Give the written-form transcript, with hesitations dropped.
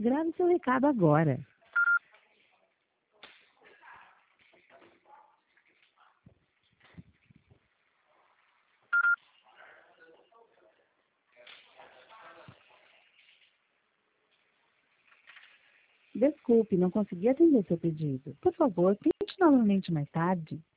Grave seu recado agora. Desculpe, não consegui atender seu pedido. Por favor, tente novamente mais tarde.